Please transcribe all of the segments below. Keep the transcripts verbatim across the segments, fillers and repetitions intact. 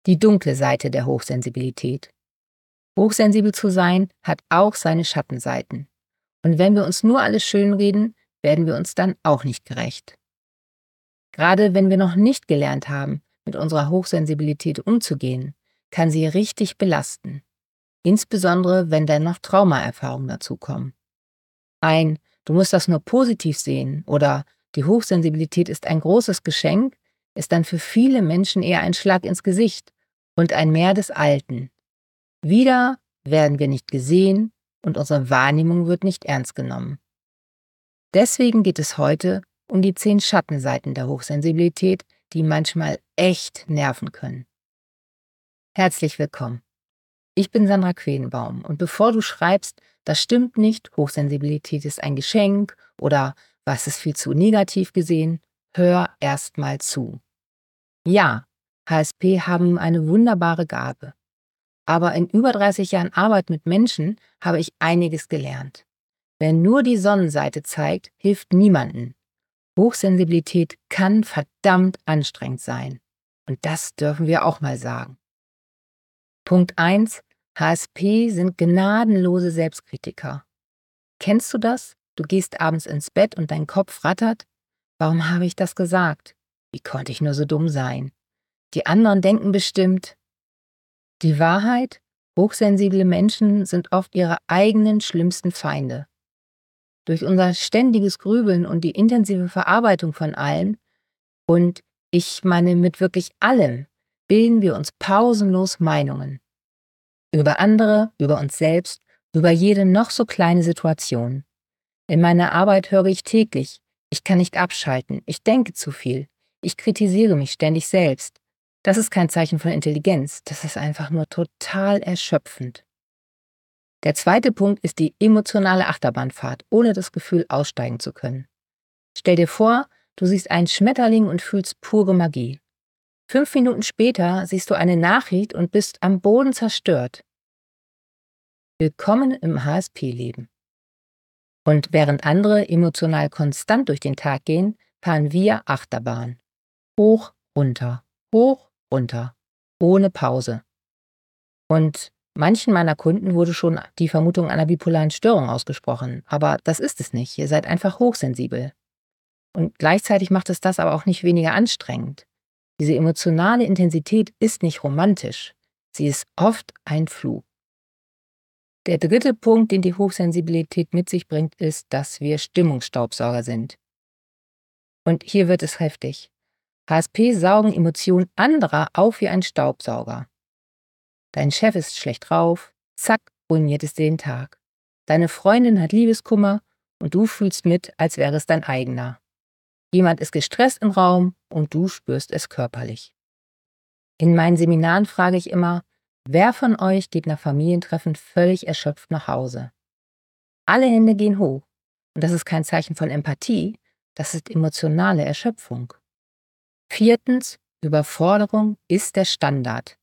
Die dunkle Seite der Hochsensibilität. Hochsensibel zu sein hat auch seine Schattenseiten. Und wenn wir uns nur alles schönreden, werden wir uns dann auch nicht gerecht. Gerade wenn wir noch nicht gelernt haben, mit unserer Hochsensibilität umzugehen, kann sie richtig belasten. Insbesondere, wenn dann noch Traumaerfahrungen dazukommen. Ein „Du musst das nur positiv sehen“ oder „Die Hochsensibilität ist ein großes Geschenk“ ist dann für viele Menschen eher ein Schlag ins Gesicht und ein Mehr des Alten. Wieder werden wir nicht gesehen und unsere Wahrnehmung wird nicht ernst genommen. Deswegen geht es heute um die zehn Schattenseiten der Hochsensibilität, die manchmal echt nerven können. Herzlich willkommen. Ich bin Sandra Quenbaum und bevor du schreibst, das stimmt nicht, Hochsensibilität ist ein Geschenk oder was ist viel zu negativ gesehen, hör erst mal zu. Ja, H S P haben eine wunderbare Gabe. Aber in über dreißig Jahren Arbeit mit Menschen habe ich einiges gelernt. Wer nur die Sonnenseite zeigt, hilft niemandem. Hochsensibilität kann verdammt anstrengend sein. Und das dürfen wir auch mal sagen. Punkt eins. H S P sind gnadenlose Selbstkritiker. Kennst du das? Du gehst abends ins Bett und dein Kopf rattert. Warum habe ich das gesagt? Wie konnte ich nur so dumm sein? Die anderen denken bestimmt. Die Wahrheit? Hochsensible Menschen sind oft ihre eigenen schlimmsten Feinde. Durch unser ständiges Grübeln und die intensive Verarbeitung von allem, und ich meine mit wirklich allem, bilden wir uns pausenlos Meinungen. Über andere, über uns selbst, über jede noch so kleine Situation. In meiner Arbeit höre ich täglich, ich kann nicht abschalten, ich denke zu viel, ich kritisiere mich ständig selbst. Das ist kein Zeichen von Intelligenz, das ist einfach nur total erschöpfend. Der zweite Punkt ist die emotionale Achterbahnfahrt, ohne das Gefühl aussteigen zu können. Stell dir vor, du siehst einen Schmetterling und fühlst pure Magie. Fünf Minuten später siehst du eine Nachricht und bist am Boden zerstört. Willkommen im H S P-Leben. Und während andere emotional konstant durch den Tag gehen, fahren wir Achterbahn. Hoch, runter, hoch, runter, ohne Pause. Und manchen meiner Kunden wurde schon die Vermutung einer bipolaren Störung ausgesprochen, aber das ist es nicht, ihr seid einfach hochsensibel. Und gleichzeitig macht es das aber auch nicht weniger anstrengend. Diese emotionale Intensität ist nicht romantisch, sie ist oft ein Fluch. Der dritte Punkt, den die Hochsensibilität mit sich bringt, ist, dass wir Stimmungsstaubsauger sind. Und hier wird es heftig. H S P saugen Emotionen anderer auf wie ein Staubsauger. Dein Chef ist schlecht drauf, zack, ruiniert es dir den Tag. Deine Freundin hat Liebeskummer und du fühlst mit, als wäre es dein eigener. Jemand ist gestresst im Raum und du spürst es körperlich. In meinen Seminaren frage ich immer, wer von euch geht nach Familientreffen völlig erschöpft nach Hause? Alle Hände gehen hoch. Und das ist kein Zeichen von Empathie, das ist emotionale Erschöpfung. Viertens, Überforderung ist der Standard.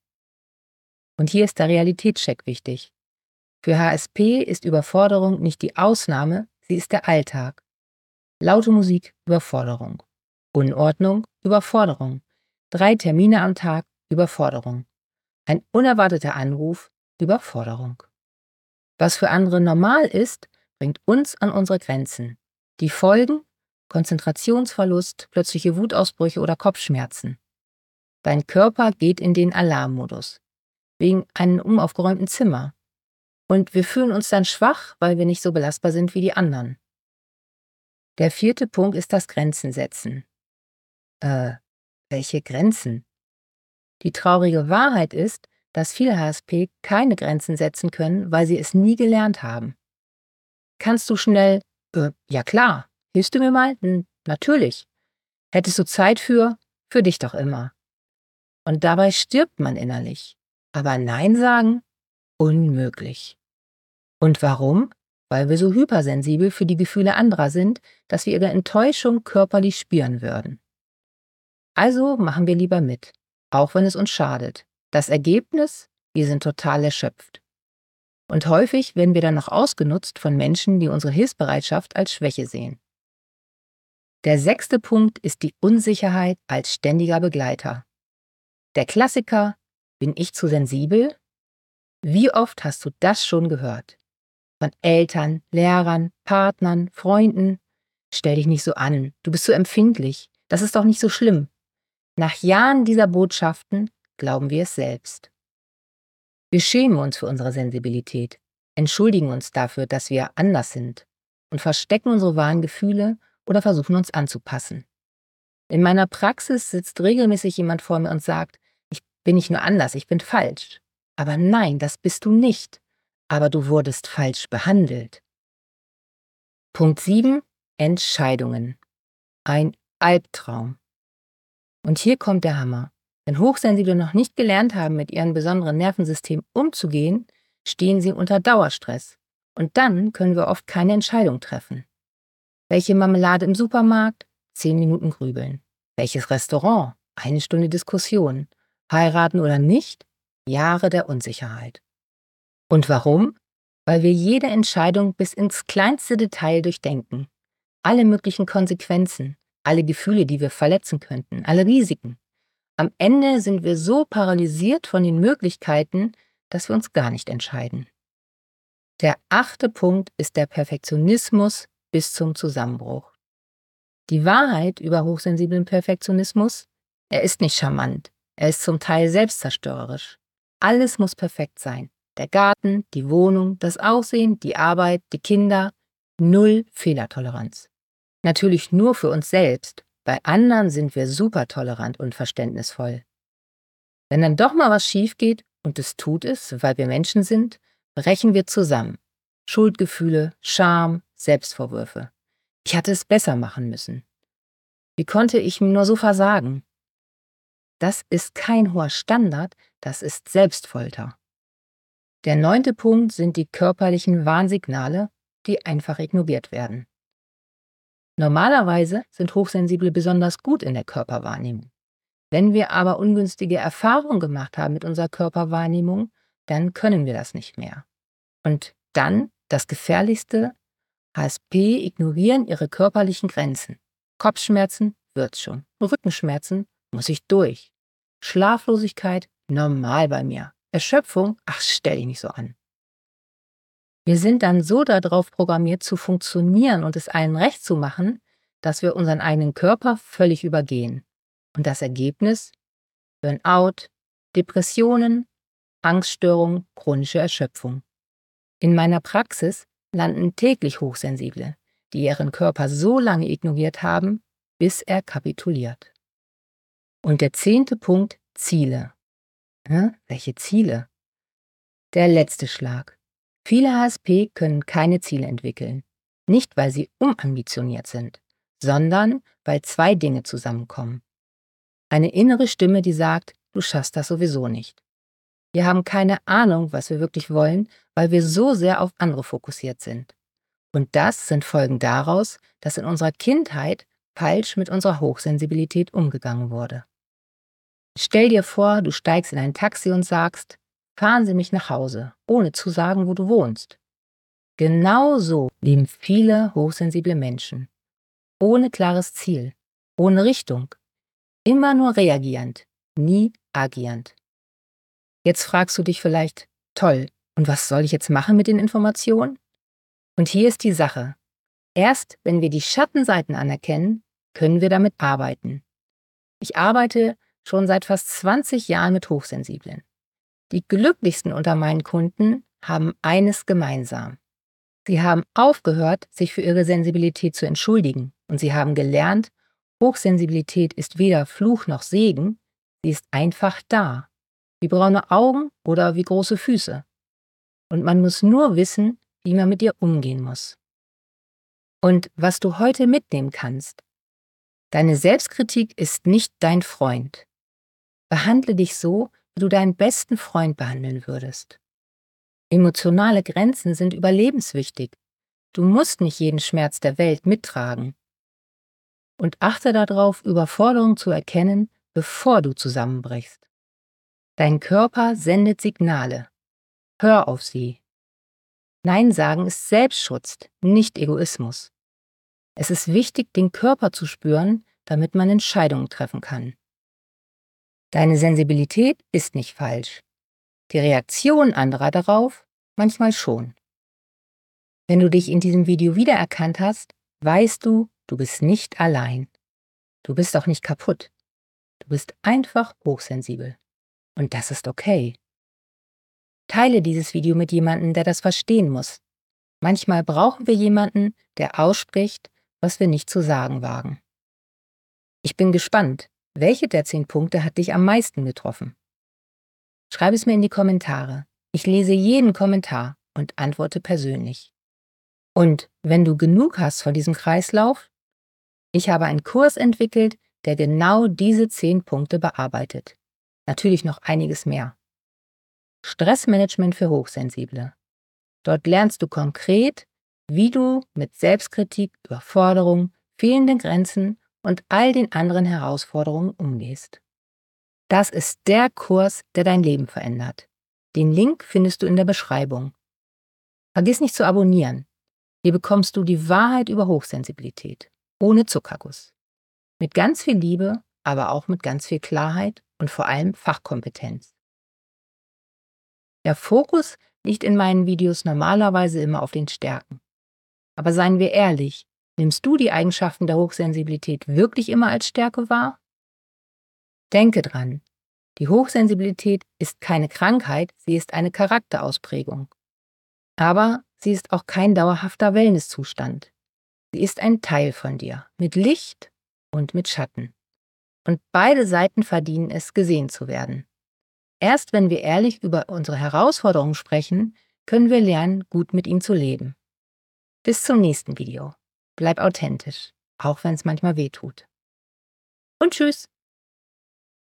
Und hier ist der Realitätscheck wichtig. Für H S P ist Überforderung nicht die Ausnahme, sie ist der Alltag. Laute Musik, Überforderung. Unordnung, Überforderung. Drei Termine am Tag, Überforderung. Ein unerwarteter Anruf, Überforderung. Was für andere normal ist, bringt uns an unsere Grenzen. Die Folgen? Konzentrationsverlust, plötzliche Wutausbrüche oder Kopfschmerzen. Dein Körper geht in den Alarmmodus. Wegen einem unaufgeräumten Zimmer. Und wir fühlen uns dann schwach, weil wir nicht so belastbar sind wie die anderen. Der vierte Punkt ist das Grenzen setzen. Äh, welche Grenzen? Die traurige Wahrheit ist, dass viele H S P keine Grenzen setzen können, weil sie es nie gelernt haben. Kannst du schnell, äh, ja klar, hilfst du mir mal? Hm, natürlich. Hättest du Zeit für, für dich doch immer. Und dabei stirbt man innerlich. Aber Nein sagen? Unmöglich. Und warum? Weil wir so hypersensibel für die Gefühle anderer sind, dass wir ihre Enttäuschung körperlich spüren würden. Also machen wir lieber mit, auch wenn es uns schadet. Das Ergebnis? Wir sind total erschöpft. Und häufig werden wir dann noch ausgenutzt von Menschen, die unsere Hilfsbereitschaft als Schwäche sehen. Der sechste Punkt ist die Unsicherheit als ständiger Begleiter. Der Klassiker: Bin ich zu sensibel? Wie oft hast du das schon gehört? Von Eltern, Lehrern, Partnern, Freunden. Stell dich nicht so an, du bist so empfindlich. Das ist doch nicht so schlimm. Nach Jahren dieser Botschaften glauben wir es selbst. Wir schämen uns für unsere Sensibilität, entschuldigen uns dafür, dass wir anders sind und verstecken unsere wahren Gefühle oder versuchen uns anzupassen. In meiner Praxis sitzt regelmäßig jemand vor mir und sagt, ich bin nicht nur anders, ich bin falsch. Aber nein, das bist du nicht. Aber du wurdest falsch behandelt. Punkt sieben. Entscheidungen. Ein Albtraum. Und hier kommt der Hammer. Wenn Hochsensible noch nicht gelernt haben, mit ihrem besonderen Nervensystem umzugehen, stehen sie unter Dauerstress. Und dann können wir oft keine Entscheidung treffen. Welche Marmelade im Supermarkt? Zehn Minuten grübeln. Welches Restaurant? Eine Stunde Diskussion. Heiraten oder nicht? Jahre der Unsicherheit. Und warum? Weil wir jede Entscheidung bis ins kleinste Detail durchdenken. Alle möglichen Konsequenzen, alle Gefühle, die wir verletzen könnten, alle Risiken. Am Ende sind wir so paralysiert von den Möglichkeiten, dass wir uns gar nicht entscheiden. Der achte Punkt ist der Perfektionismus bis zum Zusammenbruch. Die Wahrheit über hochsensiblen Perfektionismus: Er ist nicht charmant, er ist zum Teil selbstzerstörerisch. Alles muss perfekt sein. Der Garten, die Wohnung, das Aussehen, die Arbeit, die Kinder. Null Fehlertoleranz. Natürlich nur für uns selbst. Bei anderen sind wir super tolerant und verständnisvoll. Wenn dann doch mal was schief geht, und es tut es, weil wir Menschen sind, brechen wir zusammen. Schuldgefühle, Scham, Selbstvorwürfe. Ich hatte es besser machen müssen. Wie konnte ich mir nur so versagen? Das ist kein hoher Standard, das ist Selbstfolter. Der neunte Punkt sind die körperlichen Warnsignale, die einfach ignoriert werden. Normalerweise sind Hochsensible besonders gut in der Körperwahrnehmung. Wenn wir aber ungünstige Erfahrungen gemacht haben mit unserer Körperwahrnehmung, dann können wir das nicht mehr. Und dann, das Gefährlichste: H S P ignorieren ihre körperlichen Grenzen. Kopfschmerzen, wird's schon. Rückenschmerzen, muss ich durch. Schlaflosigkeit, normal bei mir. Erschöpfung, ach, stell dich nicht so an. Wir sind dann so darauf programmiert zu funktionieren und es allen recht zu machen, dass wir unseren eigenen Körper völlig übergehen. Und das Ergebnis? Burnout, Depressionen, Angststörungen, chronische Erschöpfung. In meiner Praxis landen täglich Hochsensible, die ihren Körper so lange ignoriert haben, bis er kapituliert. Und der zehnte Punkt: Ziele. Hä? Welche Ziele? Der letzte Schlag. Viele H S P können keine Ziele entwickeln. Nicht, weil sie unambitioniert sind, sondern weil zwei Dinge zusammenkommen. Eine innere Stimme, die sagt, du schaffst das sowieso nicht. Wir haben keine Ahnung, was wir wirklich wollen, weil wir so sehr auf andere fokussiert sind. Und das sind Folgen daraus, dass in unserer Kindheit falsch mit unserer Hochsensibilität umgegangen wurde. Stell dir vor, du steigst in ein Taxi und sagst, fahren Sie mich nach Hause, ohne zu sagen, wo du wohnst. Genau so leben viele hochsensible Menschen. Ohne klares Ziel, ohne Richtung. Immer nur reagierend, nie agierend. Jetzt fragst du dich vielleicht, toll, und was soll ich jetzt machen mit den Informationen? Und hier ist die Sache. Erst wenn wir die Schattenseiten anerkennen, können wir damit arbeiten. Ich arbeite schon seit fast zwanzig Jahren mit Hochsensiblen. Die glücklichsten unter meinen Kunden haben eines gemeinsam. Sie haben aufgehört, sich für ihre Sensibilität zu entschuldigen, und sie haben gelernt, Hochsensibilität ist weder Fluch noch Segen, sie ist einfach da, wie braune Augen oder wie große Füße. Und man muss nur wissen, wie man mit ihr umgehen muss. Und was du heute mitnehmen kannst: Deine Selbstkritik ist nicht dein Freund. Behandle dich so, wie du deinen besten Freund behandeln würdest. Emotionale Grenzen sind überlebenswichtig. Du musst nicht jeden Schmerz der Welt mittragen. Und achte darauf, Überforderung zu erkennen, bevor du zusammenbrichst. Dein Körper sendet Signale. Hör auf sie. Nein sagen ist Selbstschutz, nicht Egoismus. Es ist wichtig, den Körper zu spüren, damit man Entscheidungen treffen kann. Deine Sensibilität ist nicht falsch. Die Reaktion anderer darauf manchmal schon. Wenn du dich in diesem Video wiedererkannt hast, weißt du, du bist nicht allein. Du bist auch nicht kaputt. Du bist einfach hochsensibel. Und das ist okay. Teile dieses Video mit jemandem, der das verstehen muss. Manchmal brauchen wir jemanden, der ausspricht, was wir nicht zu sagen wagen. Ich bin gespannt, welche der zehn Punkte hat dich am meisten getroffen? Schreib es mir in die Kommentare. Ich lese jeden Kommentar und antworte persönlich. Und wenn du genug hast von diesem Kreislauf, ich habe einen Kurs entwickelt, der genau diese zehn Punkte bearbeitet. Natürlich noch einiges mehr. Stressmanagement für Hochsensible. Dort lernst du konkret, wie du mit Selbstkritik, Überforderung, fehlenden Grenzen und all den anderen Herausforderungen umgehst. Das ist der Kurs, der dein Leben verändert. Den Link findest du in der Beschreibung. Vergiss nicht zu abonnieren. Hier bekommst du die Wahrheit über Hochsensibilität, ohne Zuckerguss. Mit ganz viel Liebe, aber auch mit ganz viel Klarheit und vor allem Fachkompetenz. Der Fokus liegt in meinen Videos normalerweise immer auf den Stärken. Aber seien wir ehrlich, nimmst du die Eigenschaften der Hochsensibilität wirklich immer als Stärke wahr? Denke dran, die Hochsensibilität ist keine Krankheit, sie ist eine Charakterausprägung. Aber sie ist auch kein dauerhafter Wellnesszustand. Sie ist ein Teil von dir, mit Licht und mit Schatten. Und beide Seiten verdienen es, gesehen zu werden. Erst wenn wir ehrlich über unsere Herausforderungen sprechen, können wir lernen, gut mit ihnen zu leben. Bis zum nächsten Video. Bleib authentisch, auch wenn es manchmal wehtut. Und tschüss!